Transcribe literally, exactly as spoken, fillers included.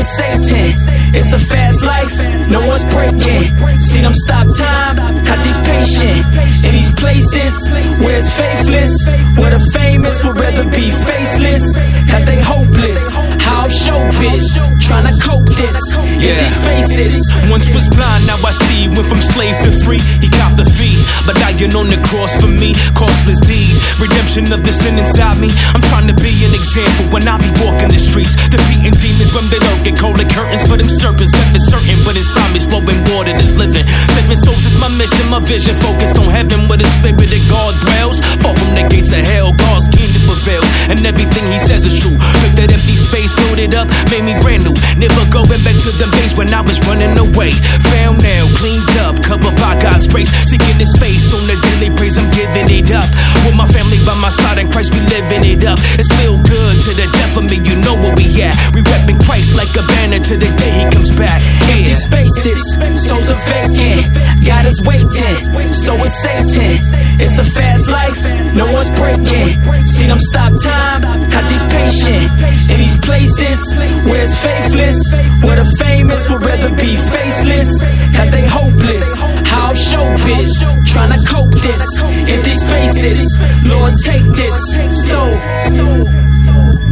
is Satan. It's a fast life, no one's breaking. Seen him stop time, cause he's patient. In these places where it's faithless, where the famous would rather be faceless, cause they hopeless. How showbiz, tryna cope this, in these spaces. Once was blind, now I see. Went from slave to free, he copped the fee, but dying on the cross for me, costless deed. Redemption of the sin inside me. I'm trying to be an example when I be walking the streets, defeating demons when they lurk and cold the curtains for them serpents. Death is certain, but inside me's flowing water that's living. Saving souls is my mission, my vision focused on heaven where the spirit of God dwells. Far from the gates of hell, God's kingdom prevails, and everything he says is true. Took that empty space, filled it up, made me brand new. Never going back to them days when I was running away. Found now, cleaned up, covered by God's grace. Seeking his face on the daily praise, I'm giving it up. With my family by my side in Christ, we living it up. It's feel good to the death of me, you know where we at. We repping Christ like a banner to the day he comes back. Yeah. Empty spaces, souls are vacant. God is waiting, so is Satan. It's a fast life, no one's breaking. Seen him stop time, cause he's patient. In these places where it's faithless, where the famous would rather be faceless, cause they hopeless. How showbiz, tryna cope this, in these spaces. Lord, take this soul.